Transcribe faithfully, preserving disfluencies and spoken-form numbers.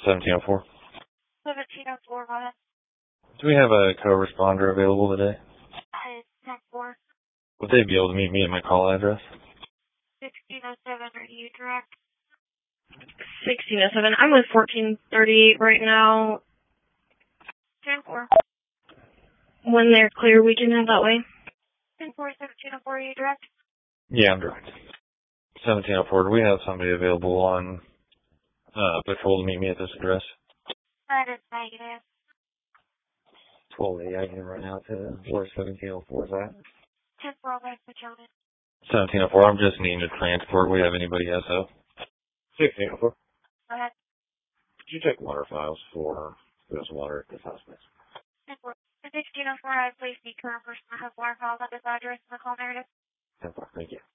seventeen oh four. seventeen oh four, go ahead. Do we have a co-responder available today? Uh, ten four. Would they be able to meet me at my call address? sixteen oh seven, are you direct? sixteen oh seven. I'm with fourteen thirty-eight right now. ten four. When they're clear, we can head that way. ten four, seventeen oh four, are you direct? Yeah, I'm direct. seventeen oh four, do we have somebody available on uh, patrol to meet me at this address? That is negative. twelve eight, I can run out to where seventeen oh four is at. ten four, West Machonas. seventeen oh four, I'm just needing to transport. We have anybody S O? sixteen oh four. Go ahead. Could you check water files for this water at this house, please? ten four. sixteen oh four, I place the current person that has water files at this address in the call narrative. ten four, thank you.